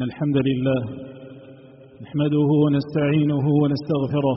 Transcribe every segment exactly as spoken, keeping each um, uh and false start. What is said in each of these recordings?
إن الحمد لله نحمده ونستعينه ونستغفره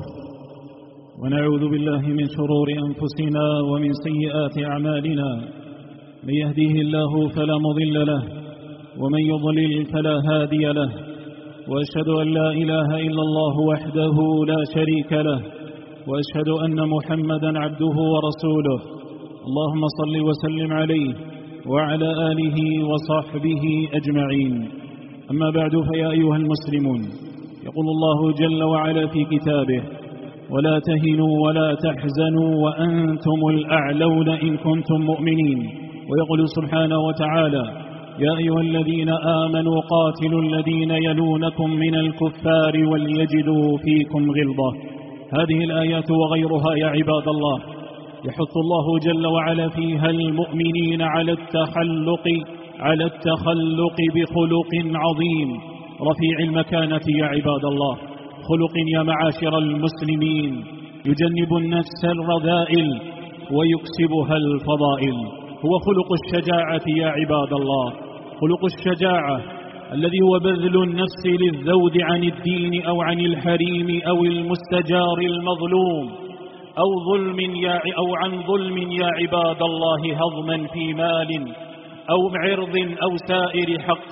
ونعوذ بالله من شرور أنفسنا ومن سيئات أعمالنا. من يهديه الله فلا مضل له ومن يضلل فلا هادي له، وأشهد أن لا إله إلا الله وحده لا شريك له، وأشهد أن محمدا عبده ورسوله. اللهم صل وسلم عليه وعلى آله وصحبه أجمعين. أما بعد، فيا أيها المسلمون، يقول الله جل وعلا في كتابه: ولا تهنوا ولا تحزنوا وأنتم الأعلون إن كنتم مؤمنين. ويقول سبحانه وتعالى: يا أيها الذين آمنوا قاتلوا الذين يلونكم من الكفار وليجدوا فيكم غلظة. هذه الآيات وغيرها يا عباد الله يحث الله جل وعلا فيها المؤمنين على التخلق على التخلق بخلق عظيم رفيع المكانة يا عباد الله، خلق يا معاشر المسلمين يجنب النفس الرذائل ويكسبها الفضائل. هو خلق الشجاعة يا عباد الله، خلق الشجاعة الذي هو بذل النفس للذود عن الدين أو عن الحريم أو المستجار المظلوم أو ظلم يا أو عن ظلم يا عباد الله، هضما في مال أو عرض أو سائر حق،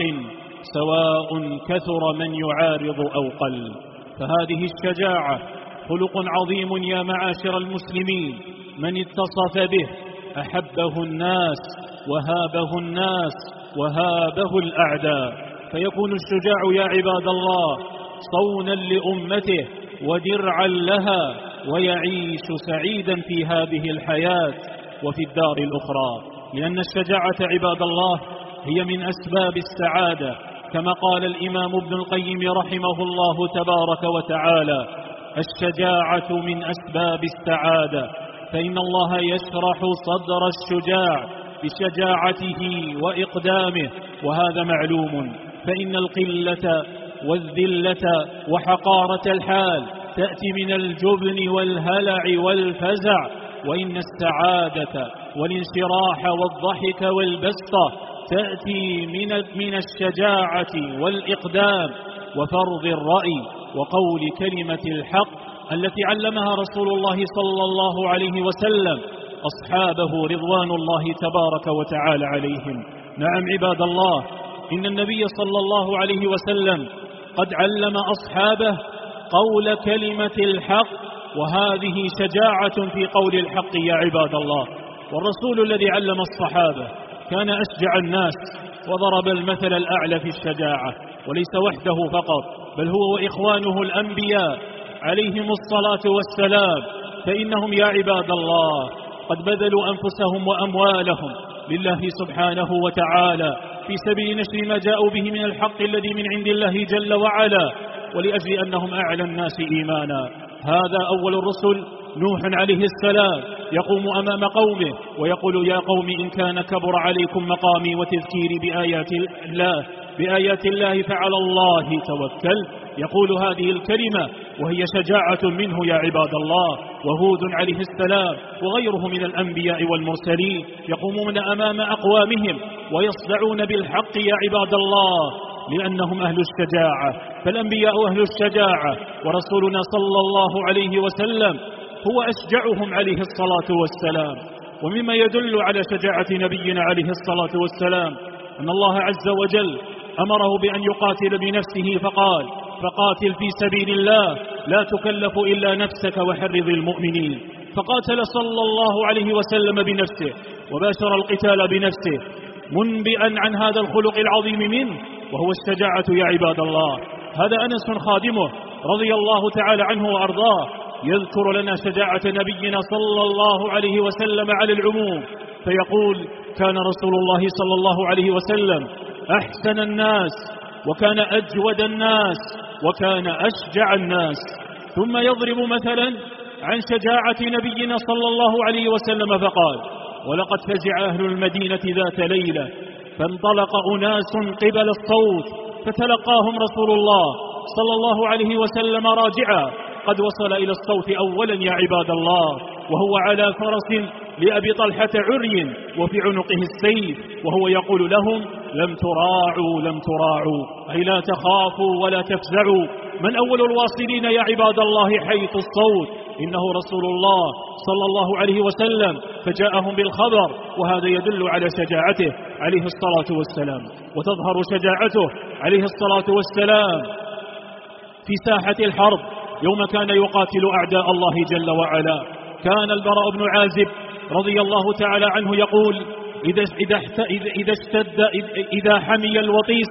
سواء كثر من يعارض أو قل. فهذه الشجاعة خلق عظيم يا معاشر المسلمين، من اتصف به أحبه الناس وهابه الناس وهابه الأعداء. فيكون الشجاع يا عباد الله صونا لأمته ودرعا لها، ويعيش سعيدا في هذه الحياة وفي الدار الأخرى. لأن الشجاعة عباد الله هي من أسباب السعادة، كما قال الإمام ابن القيم رحمه الله تبارك وتعالى: الشجاعة من أسباب السعادة، فإن الله يشرح صدر الشجاع بشجاعته وإقدامه، وهذا معلوم. فإن القلة والذلة وحقارة الحال تأتي من الجبن والهلع والفزع، وإن السعادة والانشراح والضحك والبسطة تأتي من من الشجاعة والإقدام وفرض الرأي وقول كلمة الحق التي علمها رسول الله صلى الله عليه وسلم أصحابه رضوان الله تبارك وتعالى عليهم. نعم عباد الله، إن النبي صلى الله عليه وسلم قد علم أصحابه قول كلمة الحق، وهذه شجاعة في قول الحق يا عباد الله. والرسول الذي علم الصحابة كان أشجع الناس وضرب المثل الأعلى في الشجاعة، وليس وحده فقط، بل هو وإخوانه الأنبياء عليهم الصلاة والسلام. فإنهم يا عباد الله قد بذلوا أنفسهم وأموالهم لله سبحانه وتعالى في سبيل نشر ما جاءوا به من الحق الذي من عند الله جل وعلا، ولأجل أنهم أعلى الناس إيمانا. هذا أول الرسل نوح عليه السلام يقوم أمام قومه ويقول: يا قوم إن كان كبر عليكم مقامي وتذكيري بآيات الله بآيات الله فعلى الله توكل. يقول هذه الكلمة وهي شجاعة منه يا عباد الله. وهود عليه السلام وغيره من الأنبياء والمرسلين يقومون أمام أقوامهم ويصدعون بالحق يا عباد الله، لأنهم أهل الشجاعة. فالأنبياء أهل الشجاعة، ورسولنا صلى الله عليه وسلم هو أشجعهم عليه الصلاة والسلام. ومما يدل على شجاعة نبينا عليه الصلاة والسلام أن الله عز وجل أمره بأن يقاتل بنفسه، فقال: فقاتل في سبيل الله لا تكلف إلا نفسك وحرض المؤمنين. فقاتل صلى الله عليه وسلم بنفسه وباشر القتال بنفسه، منبئا عن هذا الخلق العظيم منه وهو الشجاعة يا عباد الله. هذا أنس خادمه رضي الله تعالى عنه وأرضاه يذكر لنا شجاعة نبينا صلى الله عليه وسلم على العموم، فيقول: كان رسول الله صلى الله عليه وسلم أحسن الناس، وكان أجود الناس، وكان أشجع الناس. ثم يضرب مثلا عن شجاعة نبينا صلى الله عليه وسلم فقال: ولقد فزع أهل المدينة ذات ليلة فانطلق أناس قبل الصوت فتلقاهم رسول الله صلى الله عليه وسلم راجعا، قد وصل إلى الصوت أولا يا عباد الله، وهو على فرس لأبي طلحة عري وفي عنقه السيف، وهو يقول لهم: لم تراعوا لم تراعوا، أي لا تخافوا ولا تفزعوا. من أول الواصلين يا عباد الله حيث الصوت؟ إنه رسول الله صلى الله عليه وسلم، فجاءهم بالخبر، وهذا يدل على شجاعته عليه الصلاة والسلام. وتظهر شجاعته عليه الصلاة والسلام في ساحة الحرب يوم كان يقاتل أعداء الله جل وعلا. كان البراء بن عازب رضي الله تعالى عنه يقول: إذا, إذا, إذا اشتد إذا حمي الوطيس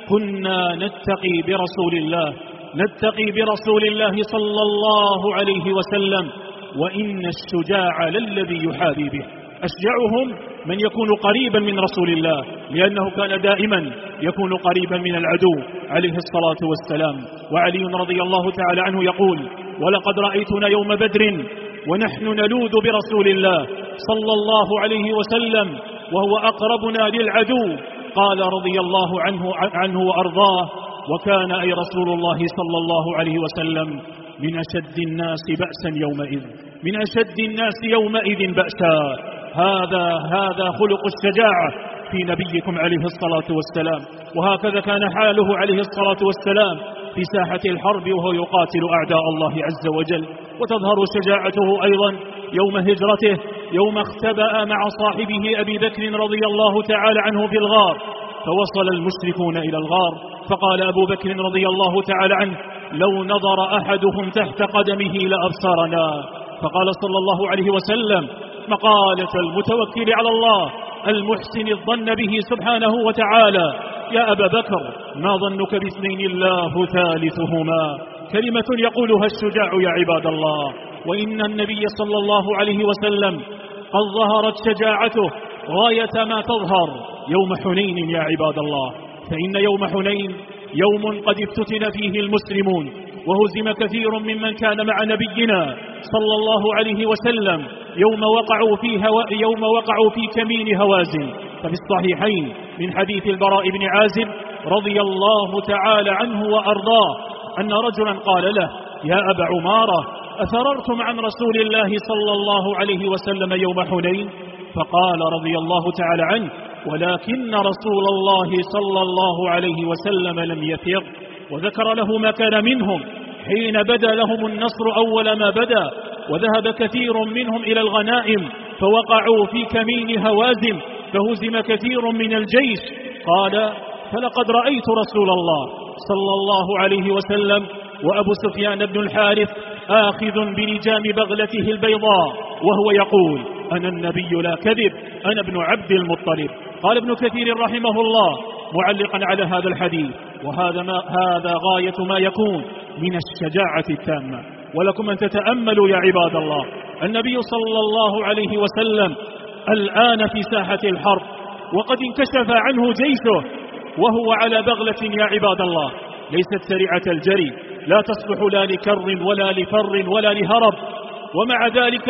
كنا نتقي برسول الله نتقي برسول الله صلى الله عليه وسلم، وإن الشجاع للذي يحابي به. أشجعهم من يكون قريبا من رسول الله، لأنه كان دائما يكون قريبا من العدو عليه الصلاة والسلام. وعلي رضي الله تعالى عنه يقول: ولقد رأيتنا يوم بدر ونحن نلوذ برسول الله صلى الله عليه وسلم وهو أقربنا للعدو. قال رضي الله عنه, عنه وأرضاه: وكان أي رسول الله صلى الله عليه وسلم من أشد الناس بأسا يومئذ من أشد الناس يومئذ بأسا. هذا هذا خلق الشجاعة في نبيكم عليه الصلاة والسلام. وهكذا كان حاله عليه الصلاة والسلام في ساحة الحرب وهو يقاتل أعداء الله عز وجل. وتظهر شجاعته أيضا يوم هجرته، يوم اختبأ مع صاحبه أبي بكر رضي الله تعالى عنه في الغار، فوصل المشركون إلى الغار، فقال أبو بكر رضي الله تعالى عنه: لو نظر أحدهم تحت قدمه لأبصرنا. فقال صلى الله عليه وسلم مقالة المتوكل على الله المحسن الظن به سبحانه وتعالى: يا أبا بكر، ما ظنك باثنين الله ثالثهما؟ كلمة يقولها الشجاع يا عباد الله. وإن النبي صلى الله عليه وسلم قد ظهرت شجاعته غاية ما تظهر يوم حنين يا عباد الله. فإن يوم حنين يوم قد افتتن فيه المسلمون، وهزم كثير ممن كان مع نبينا صلى الله عليه وسلم يوم وقعوا في, هو يوم وقعوا في كمين هوازن. ففي الصحيحين من حديث البراء بن عازب رضي الله تعالى عنه وأرضاه أن رجلا قال له: يا أبا عمارة، أفررتم عن رسول الله صلى الله عليه وسلم يوم حنين؟ فقال رضي الله تعالى عنه: ولكن رسول الله صلى الله عليه وسلم لم يفر. وذكر له ما كان منهم حين بدا لهم النصر أول ما بدا، وذهب كثير منهم إلى الغنائم فوقعوا في كمين هوازن فهزم كثير من الجيش. قال: فلقد رأيت رسول الله صلى الله عليه وسلم وأبو سفيان بن الحارث آخذ بلجام بغلته البيضاء وهو يقول: أنا النبي لا كذب، أنا ابن عبد المطلب. قال ابن كثير رحمه الله معلقا على هذا الحديث: وهذا ما هذا غاية ما يكون من الشجاعة التامة. ولكم أن تتأملوا يا عباد الله، النبي صلى الله عليه وسلم الآن في ساحة الحرب، وقد انكشف عنه جيشه وهو على بغلة يا عباد الله ليست سريعة الجري، لا تصلح لا لكر ولا لفر ولا لهرب، ومع ذلك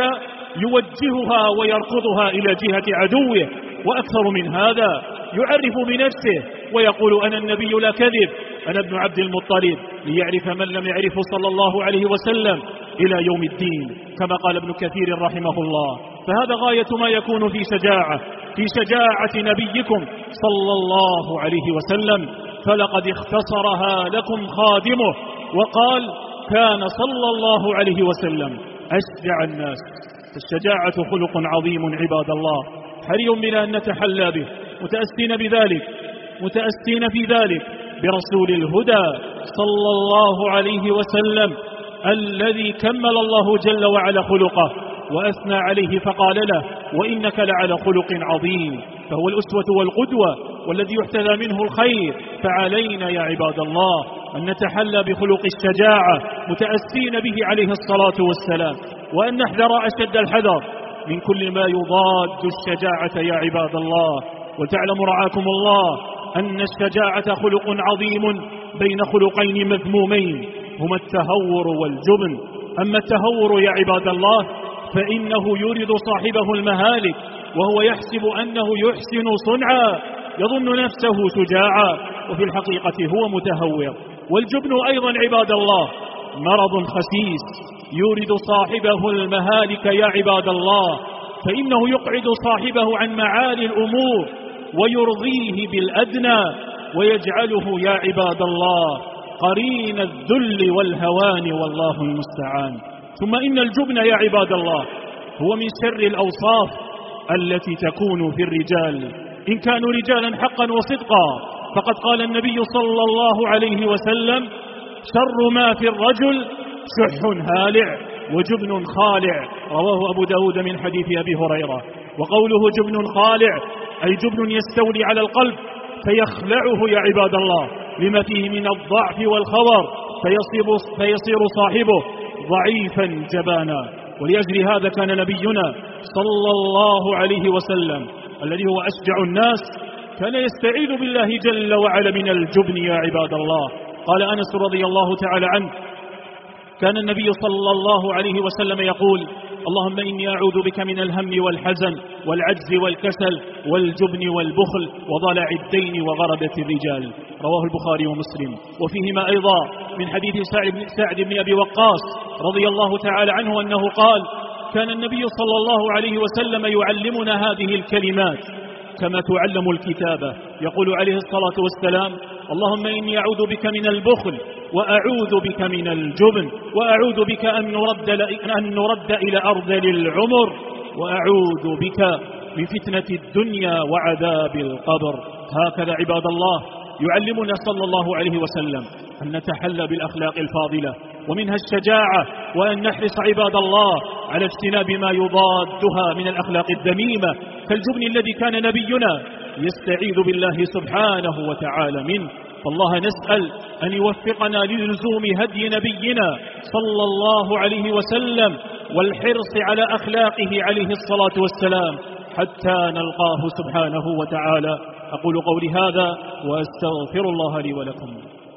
يوجهها ويركضها إلى جهة عدوه. وأكثر من هذا يعرف بنفسه ويقول: أنا النبي لا كذب، أنا ابن عبد المطلب، ليعرف من لم يعرفه صلى الله عليه وسلم إلى يوم الدين، كما قال ابن كثير رحمه الله. فهذا غاية ما يكون في شجاعة في شجاعة نبيكم صلى الله عليه وسلم. فلقد اختصرها لكم خادمه وقال: كان صلى الله عليه وسلم أشجع الناس. الشجاعة خلق عظيم عباد الله، حري بنا أن نتحلى به، متأسين بذلك متأسين في ذلك برسول الهدى صلى الله عليه وسلم الذي كمل الله جل وعلا خلقه وأثنى عليه فقال له: وإنك لعلى خلق عظيم. فهو الأسوة والقدوة والذي يحتذى منه الخير. فعلينا يا عباد الله أن نتحلى بخلق الشجاعة متأسين به عليه الصلاة والسلام، وأن نحذر أشد الحذر من كل ما يضاد الشجاعة يا عباد الله. وتعلم رعاكم الله أن الشجاعة خلق عظيم بين خلقين مذمومين هما التهور والجبن. أما التهور يا عباد الله فإنه يورد صاحبه المهالك، وهو يحسب أنه يحسن صنعا، يظن نفسه شجاعا، وفي الحقيقة هو متهور. والجبن أيضا عباد الله مرض خسيس يورد صاحبه المهالك يا عباد الله، فإنه يقعد صاحبه عن معالي الأمور ويرضيه بالأدنى ويجعله يا عباد الله قرين الذل والهوان، والله المستعان. ثم إن الجبن يا عباد الله هو من شر الأوصاف التي تكون في الرجال إن كانوا رجالا حقا وصدقا، فقد قال النبي صلى الله عليه وسلم: شر ما في الرجل شح هالع وجبن خالع، رواه أبو داود من حديث أبي هريرة. وقوله جبن خالع أي جبن يستولي على القلب فيخلعه يا عباد الله لما فيه من الضعف والخور، فيصير, فيصير صاحبه ضعيفا جبانا. ولأجل هذا كان نبينا صلى الله عليه وسلم الذي هو أشجع الناس كان يستعيذ بالله جل وعلا من الجبن يا عباد الله. قال أنس رضي الله تعالى عنه: كان النبي صلى الله عليه وسلم يقول: اللهم إني أعوذ بك من الهم والحزن والعجز والكسل والجبن والبخل وضلع الدين وغربة الرجال، رواه البخاري ومسلم. وفيهما أيضا من حديث سعد بن أبي وقاص رضي الله تعالى عنه أنه قال: كان النبي صلى الله عليه وسلم يعلمنا هذه الكلمات كما تعلم الكتابة، يقول عليه الصلاة والسلام: اللهم إني أعوذ بك من البخل وأعوذ بك من الجبن وأعوذ بك أن نرد, أن نرد إلى أرذل العمر وأعوذ بك من فتنة الدنيا وعذاب القبر. هكذا عباد الله يعلمنا صلى الله عليه وسلم أن نتحلى بالأخلاق الفاضلة ومنها الشجاعة، وأن نحرص عباد الله على اجتناب ما يضادها من الأخلاق الذميمة كالجبن الذي كان نبينا يستعيذ بالله سبحانه وتعالى منه. فالله نسأل أن يوفقنا للزوم هدي نبينا صلى الله عليه وسلم والحرص على أخلاقه عليه الصلاة والسلام حتى نلقاه سبحانه وتعالى. أقول قولي هذا وأستغفر الله لي ولكم.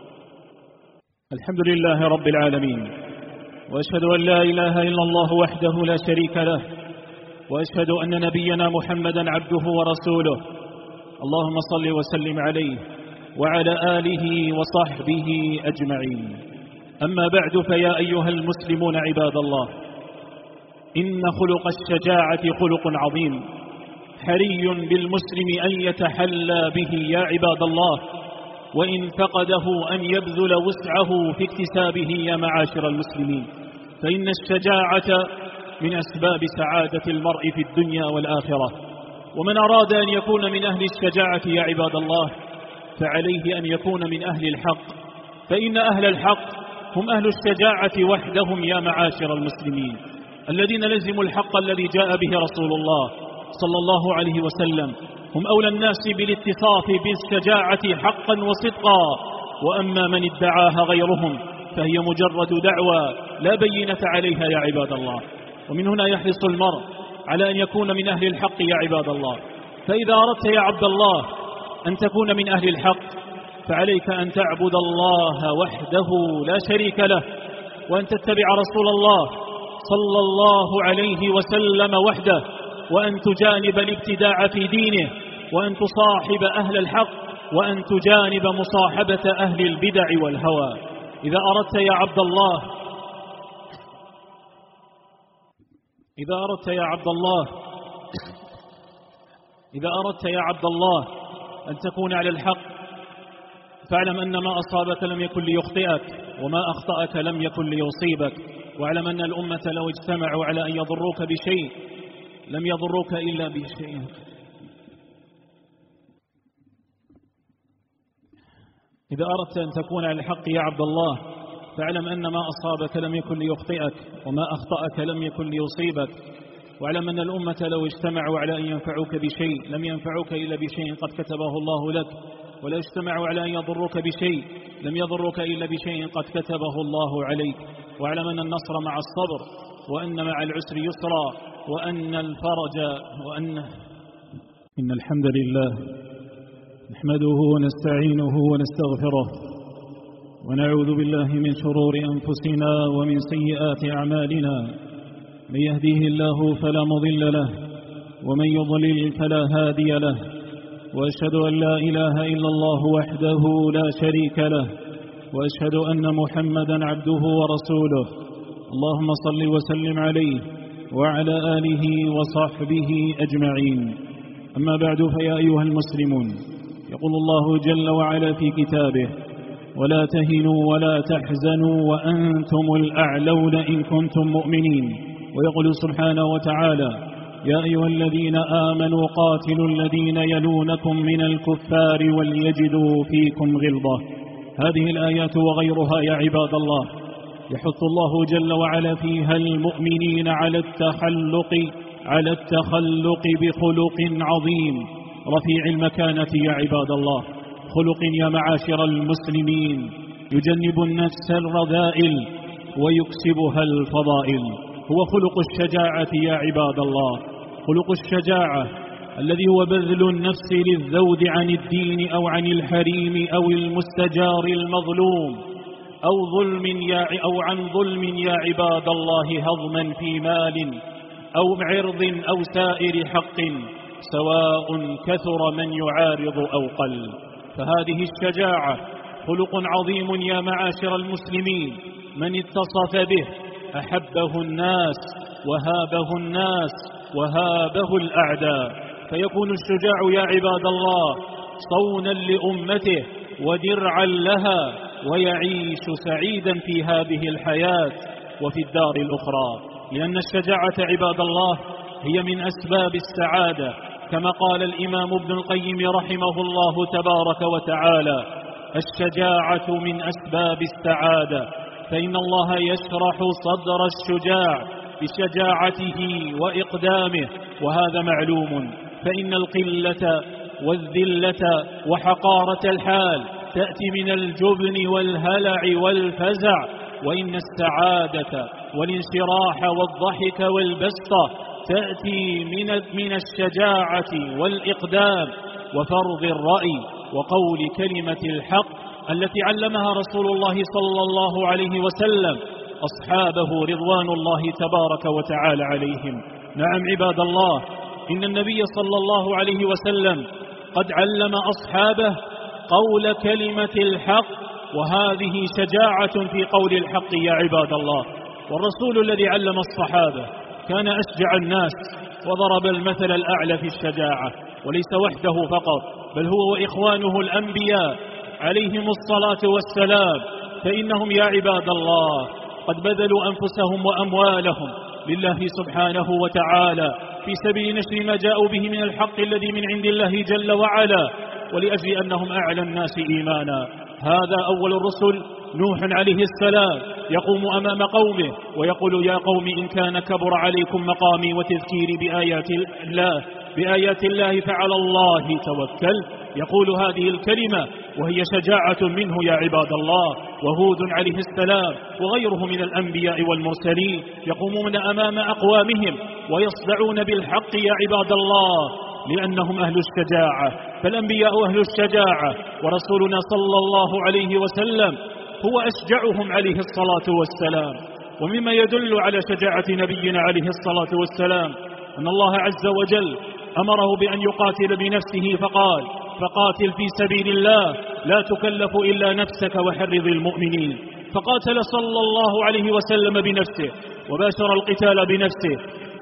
الحمد لله رب العالمين، وأشهد أن لا إله إلا الله وحده لا شريك له، وأشهد أن نبينا محمدا عبده ورسوله. اللهم صل وسلم عليه وعلى آله وصحبه أجمعين. أما بعد، فيا أيها المسلمون عباد الله، إن خلق الشجاعة خلق عظيم حري بالمسلم أن يتحلى به يا عباد الله، وإن فقده أن يبذل وسعه في اكتسابه يا معاشر المسلمين، فإن الشجاعة من أسباب سعادة المرء في الدنيا والآخرة. ومن أراد أن يكون من أهل الشجاعة يا عباد الله فعليه أن يكون من أهل الحق، فإن أهل الحق هم أهل الشجاعة وحدهم يا معاشر المسلمين، الذين لزموا الحق الذي جاء به رسول الله صلى الله عليه وسلم، هم أولى الناس بالاتصاف بالشجاعة حقا وصدقا. وأما من ادعاها غيرهم فهي مجرد دعوى لا بينة عليها يا عباد الله. ومن هنا يحرص المرء على أن يكون من أهل الحق يا عباد الله. فإذا أردت يا عبد الله أن تكون من أهل الحق فعليك أن تعبد الله وحده لا شريك له، وأن تتبع رسول الله صلى الله عليه وسلم وحده، وأن تجانب الابتداع في دينه، وأن تصاحب أهل الحق، وأن تجانب مصاحبة أهل البدع والهوى. إذا أردت يا عبد الله إذا أردت يا عبد الله إذا أردت يا عبد الله أن تكون على الحق فاعلم أن ما أصابك لم يكن ليخطئك، وما أخطأك لم يكن ليصيبك. واعلم أن الأمة لو اجتمعوا على أن يضروك بشيء لم يضروك إلا بشيء. إذا أردت أن تكون على الحق يا عبد الله فاعلم أن ما أصابك لم يكن ليخطئك، وما أخطأك لم يكن ليصيبك. واعلم أن الأمة لو اجتمعوا على أن ينفعوك بشيء لم ينفعوك إلا بشيء قد كتبه الله لك، ولو اجتمعوا على أن يضروك بشيء لم يضروك إلا بشيء قد كتبه الله عليك. واعلم أن النصر مع الصبر، وأن مع العسر يسرا، وأن الفرج وأن إن الحمد لله نحمده ونستعينه ونستغفره، ونعوذ بالله من شرور أنفسنا ومن سيئات أعمالنا. من يهديه الله فلا مضل له، ومن يضلل فلا هادي له، وأشهد أن لا إله إلا الله وحده لا شريك له، وأشهد أن محمدا عبده ورسوله. اللهم صل وسلم عليه وعلى آله وصحبه أجمعين. أما بعد، فيا أيها المسلمون، يقول الله جل وعلا في كتابه: ولا تهنوا ولا تحزنوا وأنتم الأعلون إن كنتم مؤمنين. ويقول سبحانه وتعالى: يا أيها الذين آمنوا قاتلوا الذين يلونكم من الكفار وليجدوا فيكم غلظة. هذه الآيات وغيرها يا عباد الله يحث الله جل وعلا فيها المؤمنين على التخلق على التخلق بخلق عظيم رفيع المكانة يا عباد الله، خلق يا معاشر المسلمين يجنب النفس الرذائل ويكسبها الفضائل. هو خلق الشجاعة يا عباد الله، خلق الشجاعة الذي هو بذل النفس للذود عن الدين أو عن الحريم أو المستجار المظلوم أو ظلم يا أو عن ظلم يا عباد الله، هضما في مال أو عرض أو سائر حق، سواء كثر من يعارض أو قل. فهذه الشجاعة خلق عظيم يا معاشر المسلمين، من اتصف به أحبه الناس وهابه الناس وهابه الأعداء. فيكون الشجاع يا عباد الله صونا لأمته ودرعا لها، ويعيش سعيدا في هذه الحياة وفي الدار الأخرى. لأن الشجاعة عباد الله هي من أسباب السعادة، كما قال الإمام ابن القيم رحمه الله تبارك وتعالى: الشجاعة من أسباب السعادة، فإن الله يشرح صدر الشجاع بشجاعته وإقدامه، وهذا معلوم. فإن القلة والذلة وحقارة الحال تأتي من الجبن والهلع والفزع، وإن السعادة والانشراح والضحك والبسطة تأتي من من الشجاعة والإقدام وفرض الرأي وقول كلمة الحق التي علمها رسول الله صلى الله عليه وسلم أصحابه رضوان الله تبارك وتعالى عليهم. نعم عباد الله، إن النبي صلى الله عليه وسلم قد علم أصحابه قول كلمة الحق، وهذه شجاعة في قول الحق يا عباد الله. والرسول الذي علم الصحابة كان أشجع الناس وضرب المثل الأعلى في الشجاعة، وليس وحده فقط، بل هو وإخوانه الأنبياء عليهم الصلاة والسلام. فإنهم يا عباد الله قد بذلوا أنفسهم وأموالهم لله سبحانه وتعالى في سبيل نشر ما جاءوا به من الحق الذي من عند الله جل وعلا، ولأجل أنهم أعلى الناس إيمانا. هذا أول الرسل نوح عليه السلام يقوم أمام قومه ويقول: يا قوم إن كان كبر عليكم مقامي وتذكيري بآيات الله بآيات الله فعلى الله توكل. يقول هذه الكلمة وهي شجاعة منه يا عباد الله. وهود عليه السلام وغيره من الأنبياء والمرسلين يقومون أمام أقوامهم ويصدعون بالحق يا عباد الله، لأنهم أهل الشجاعة. فالأنبياء أهل الشجاعة، ورسولنا صلى الله عليه وسلم هو أشجعهم عليه الصلاة والسلام. ومما يدل على شجاعة نبينا عليه الصلاة والسلام أن الله عز وجل أمره بأن يقاتل بنفسه، فقال: فقاتل في سبيل الله لا تكلف إلا نفسك وحرض المؤمنين. فقاتل صلى الله عليه وسلم بنفسه وباشر القتال بنفسه،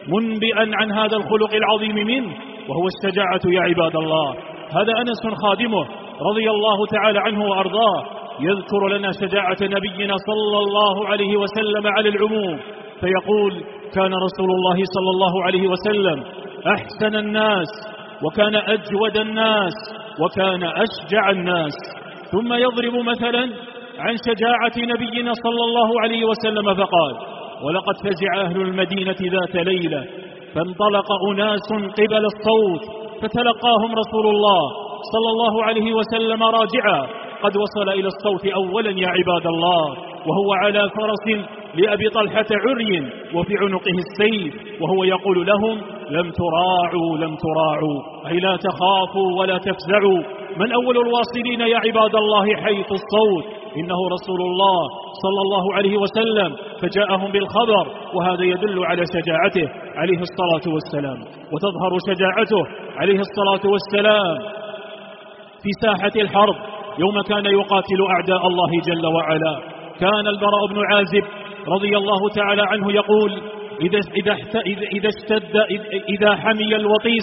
منبئا عن هذا الخلق العظيم منه وهو الشجاعة يا عباد الله. هذا أنس خادمه رضي الله تعالى عنه وأرضاه يذكر لنا شجاعة نبينا صلى الله عليه وسلم على العموم، فيقول: كان رسول الله صلى الله عليه وسلم أحسن الناس، وكان أجود الناس، وكان أشجع الناس. ثم يضرب مثلا عن شجاعة نبينا صلى الله عليه وسلم فقال: ولقد فزع أهل المدينة ذات ليلة فانطلق أناس قبل الصوت فتلقاهم رسول الله صلى الله عليه وسلم راجعا، قد وصل إلى الصوت أولا يا عباد الله، وهو على فرس لأبي طلحة عري وفي عنقه السيف، وهو يقول لهم: لم تراعوا لم تراعوا، أي لا تخافوا ولا تفزعوا. من أول الواصلين يا عباد الله حيث الصوت؟ إنه رسول الله صلى الله عليه وسلم، فجاءهم بالخبر، وهذا يدل على شجاعته عليه الصلاة والسلام. وتظهر شجاعته عليه الصلاة والسلام في ساحة الحرب يوم كان يقاتل أعداء الله جل وعلا. كان البراء بن عازب رضي الله تعالى عنه يقول: إذا, إذا, إذا اشتد إذا حمي الوطيس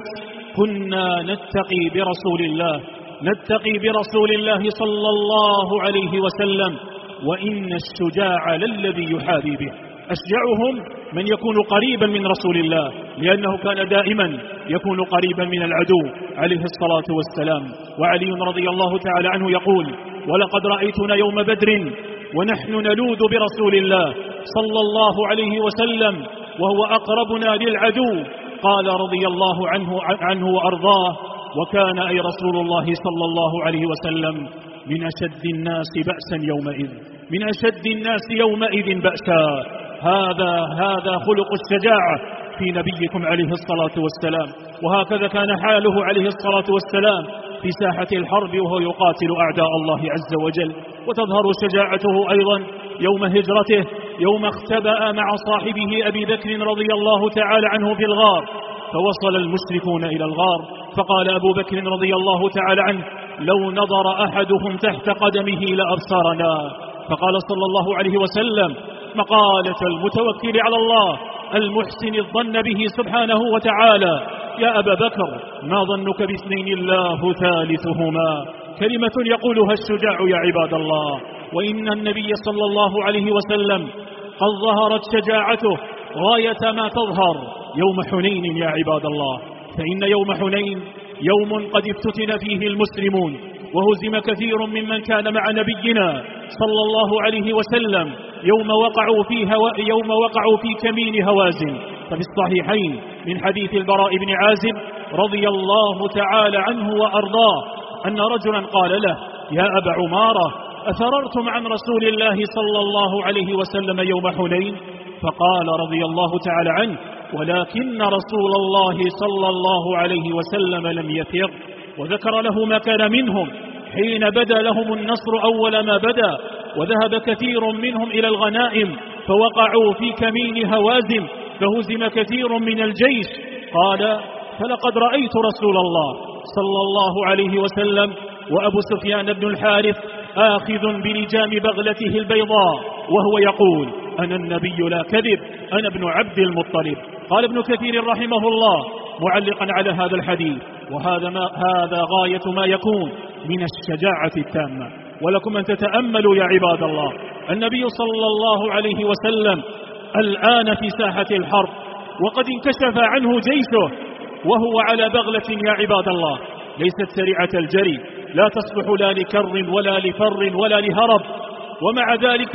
كنا نتقي برسول الله نتقي برسول الله صلى الله عليه وسلم، وإن الشجاع للذي يحاذي به. أشجعهم من يكون قريبا من رسول الله، لأنه كان دائما يكون قريبا من العدو عليه الصلاة والسلام. وعلي رضي الله تعالى عنه يقول: ولقد رأيتنا يوم بدر ونحن نلوذ برسول الله صلى الله عليه وسلم وهو أقربنا للعدو. قال رضي الله عنه, عنه وأرضاه: وكان أي رسول الله صلى الله عليه وسلم من أشد الناس بأسا يومئذ من أشد الناس يومئذ بأسا. هذا هذا خلق الشجاعة في نبيكم عليه الصلاة والسلام، وهكذا كان حاله عليه الصلاة والسلام في ساحة الحرب وهو يقاتل أعداء الله عز وجل. وتظهر شجاعته أيضا يوم هجرته، يوم اختبأ مع صاحبه أبي بكر رضي الله تعالى عنه في الغار، فوصل المشركون إلى الغار، فقال أبو بكر رضي الله تعالى عنه: لو نظر أحدهم تحت قدمه لأبصرنا. فقال صلى الله عليه وسلم مقالة المتوكل على الله المحسن الظن به سبحانه وتعالى: يا أبا بكر، ما ظنك باثنين الله ثالثهما؟ كلمة يقولها الشجاع يا عباد الله. وإن النبي صلى الله عليه وسلم قد ظهرت شجاعته غاية ما تظهر يوم حنين يا عباد الله. فإن يوم حنين يوم قد افتتن فيه المسلمون، وهزم كثير ممن كان مع نبينا صلى الله عليه وسلم يوم وقعوا في, هو يوم وقعوا في كمين هوازن. ففي الصحيحين من حديث البراء بن عازب رضي الله تعالى عنه وأرضاه أن رجلا قال له: يا أبا عمارة، أفررتم عن رسول الله صلى الله عليه وسلم يوم حنين؟ فقال رضي الله تعالى عنه: ولكن رسول الله صلى الله عليه وسلم لم يفر. وذكر له ما كان منهم حين بدا لهم النصر أول ما بدا، وذهب كثير منهم إلى الغنائم فوقعوا في كمين هوازن فهزم كثير من الجيش. قال: فلقد رأيت رسول الله صلى الله عليه وسلم وأبو سفيان بن الحارث آخذ بلجام بغلته البيضاء وهو يقول: أنا النبي لا كذب، أنا ابن عبد المطلب. قال ابن كثير رحمه الله معلقا على هذا الحديث: وهذا ما هذا غاية ما يكون من الشجاعة التامة. ولكم أن تتأملوا يا عباد الله، النبي صلى الله عليه وسلم الآن في ساحة الحرب، وقد انكشف عنه جيشه وهو على بغلة يا عباد الله ليست سريعة الجري، لا تصلح لا لكر ولا لفر ولا لهرب، ومع ذلك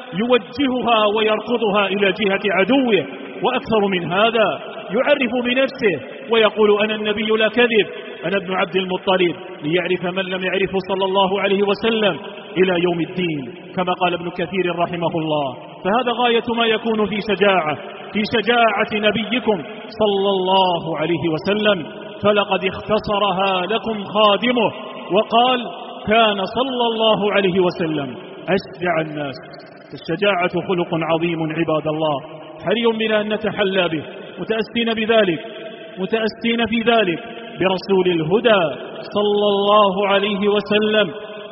يوجهها ويركضها إلى جهة عدوه. وأكثر من هذا يعرف بنفسه ويقول: أنا النبي لا كذب، أنا ابن عبد المطلب، ليعرف من لم يعرفه صلى الله عليه وسلم إلى يوم الدين، كما قال ابن كثير رحمه الله. فهذا غاية ما يكون في شجاعة في شجاعة نبيكم صلى الله عليه وسلم. فلقد اختصرها لكم خادمه وقال: كان صلى الله عليه وسلم أشجع الناس. الشجاعة خلق عظيم عباد الله، حري بنا أن نتحلى به، متأسين بذلك متأسين في ذلك برسول الهدى صلى الله عليه وسلم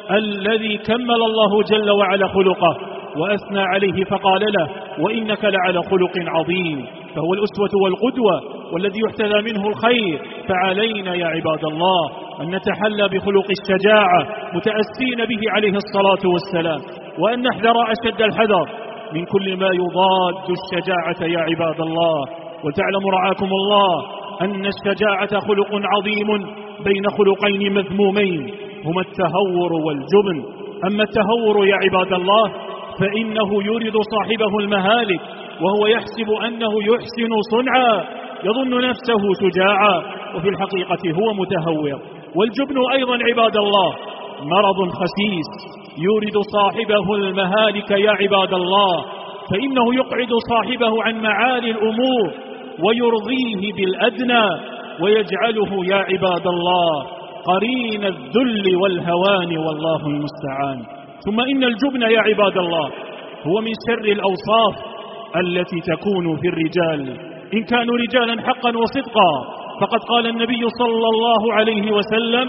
الذي كمل الله جل وعلا خلقه وأثنى عليه فقال له: وإنك لعلى خلق عظيم. فهو الأسوة والقدوة والذي يحتذى منه الخير. فعلينا يا عباد الله أن نتحلى بخلق الشجاعة متأسين به عليه الصلاة والسلام، وأن نحذر أشد الحذر من كل ما يضاد الشجاعة يا عباد الله. وتعلم رعاكم الله أن الشجاعة خلق عظيم بين خلقين مذمومين هما التهور والجبن. أما التهور يا عباد الله فإنه يورد صاحبه المهالك، وهو يحسب أنه يحسن صنعا، يظن نفسه شجاعا، وفي الحقيقة هو متهور. والجبن أيضا عباد الله مرض خسيس يورد صاحبه المهالك يا عباد الله، فإنه يقعد صاحبه عن معالي الأمور ويرضيه بالأدنى، ويجعله يا عباد الله قرين الذل والهوان، والله المستعان. ثم إن الجبن يا عباد الله هو من شر الأوصاف التي تكون في الرجال إن كانوا رجالا حقا وصدقا. فقد قال النبي صلى الله عليه وسلم: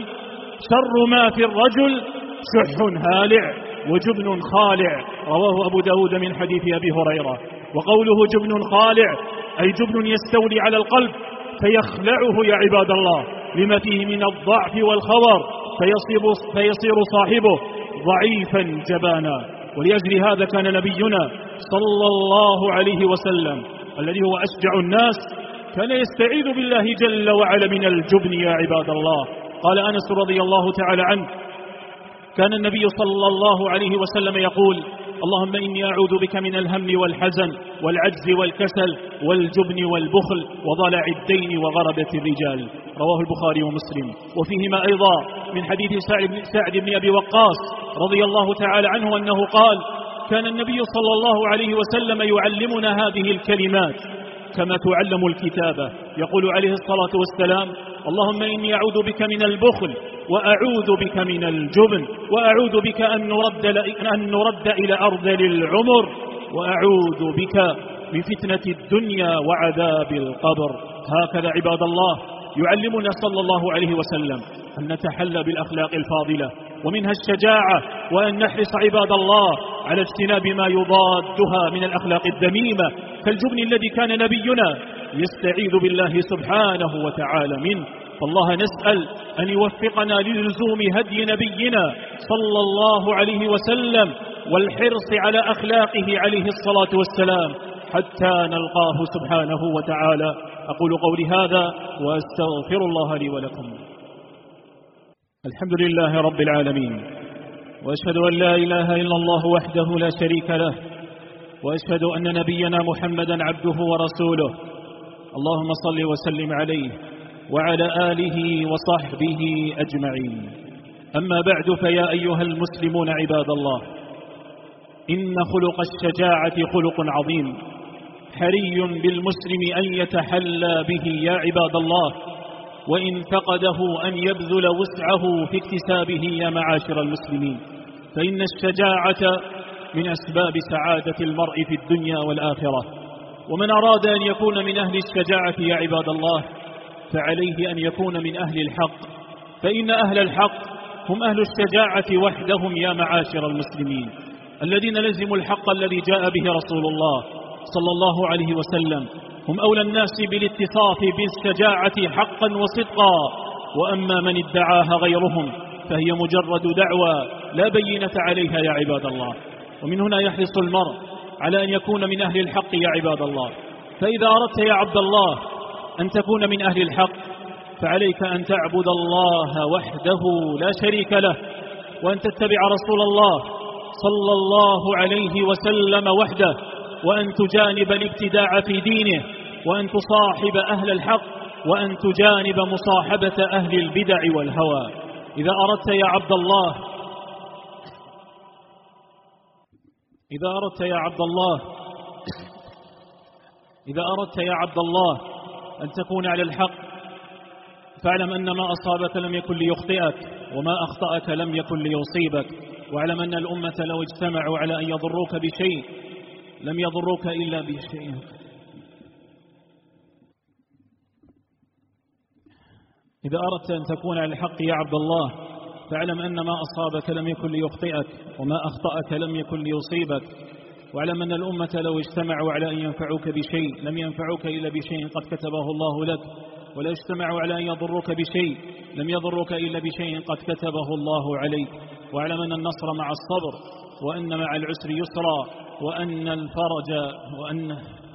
شر ما في الرجل شح هالع وجبن خالع، رواه أبو داود من حديث أبي هريرة. وقوله جبن خالع أي جبن يستولي على القلب فيخلعه يا عباد الله لما فيه من الضعف والخور، فيصير, فيصير صاحبه ضعيفا جبانا. ولأجل هذا كان نبينا صلى الله عليه وسلم الذي هو أشجع الناس كان يستعيذ بالله جل وعلا من الجبن يا عباد الله. قال أنس رضي الله تعالى عنه كان النبي صلى الله عليه وسلم يقول: اللهم إني أعوذ بك من الهم والحزن والعجز والكسل والجبن والبخل وضلع الدين وغربة الرجال. رواه البخاري ومسلم. وفيهما أيضا من حديث سعد بن أبي وقاص رضي الله تعالى عنه أنه قال: كان النبي صلى الله عليه وسلم يعلمنا هذه الكلمات كما تعلم الكتابة. يقول عليه الصلاة والسلام: اللهم إني أعوذ بك من البخل وأعوذ بك من الجبن وأعوذ بك أن نرد, أن نرد إلى أرذل العمر وأعوذ بك من فتنة الدنيا وعذاب القبر. هكذا عباد الله يعلمنا صلى الله عليه وسلم أن نتحلى بالأخلاق الفاضلة ومنها الشجاعة، وأن نحرص عباد الله على اجتناب ما يضادها من الأخلاق الذميمة كالجبن الذي كان نبينا يستعيذ بالله سبحانه وتعالى منه. فالله نسأل أن يوفقنا للزوم هدي نبينا صلى الله عليه وسلم والحرص على أخلاقه عليه الصلاة والسلام حتى نلقاه سبحانه وتعالى. أقول قولي هذا وأستغفر الله لي ولكم. الحمد لله رب العالمين، وأشهد أن لا إله إلا الله وحده لا شريك له، وأشهد أن نبينا محمدا عبده ورسوله. اللهم صل وسلم عليه وعلى آله وصحبه أجمعين. أما بعد، فيا أيها المسلمون عباد الله، إن خلق الشجاعة خلق عظيم حري بالمسلم أن يتحلى به يا عباد الله، وإن فقده أن يبذل وسعه في اكتسابه يا معاشر المسلمين، فإن الشجاعة من أسباب سعادة المرء في الدنيا والآخرة. ومن أراد أن يكون من أهل الشجاعة يا عباد الله فعليه أن يكون من أهل الحق، فإن أهل الحق هم أهل الشجاعة وحدهم يا معاشر المسلمين، الذين لزموا الحق الذي جاء به رسول الله صلى الله عليه وسلم. هم أولى الناس بالاتصاف بالشجاعة حقا وصدقا، وأما من ادعاها غيرهم فهي مجرد دعوى لا بينة عليها يا عباد الله. ومن هنا يحرص المرء على أن يكون من أهل الحق يا عباد الله. فإذا أردت يا عبد الله أن تكون من أهل الحق فعليك أن تعبد الله وحده لا شريك له، وأن تتبع رسول الله صلى الله عليه وسلم وحده، وأن تجانب الابتداع في دينه، وأن تصاحب أهل الحق، وأن تجانب مصاحبة أهل البدع والهوى. إذا أردت يا عبد الله إذا أردت يا عبد الله إذا أردت يا عبد الله أن تكون على الحق فاعلم أن ما أصابك لم يكن ليخطئك، وما أخطأك لم يكن ليصيبك. واعلم أن الأمة لو اجتمعوا على أن يضروك بشيء لم يضروك إلا بشيء. إذا أردت أن تكون على الحق يا عبد الله فاعلم أن ما أصابك لم يكن ليخطئك، وما أخطأك لم يكن ليصيبك. واعلم أن الأمة لو اجتمعوا على أن ينفعوك بشيء لم ينفعوك إلا بشيء قد كتبه الله لك، ولو اجتمعوا على أن يضروك بشيء لم يضروك إلا بشيء قد كتبه الله عليك. واعلم أن النصر مع الصبر، وأن مع العسر يسرا، وأن الفرج وأن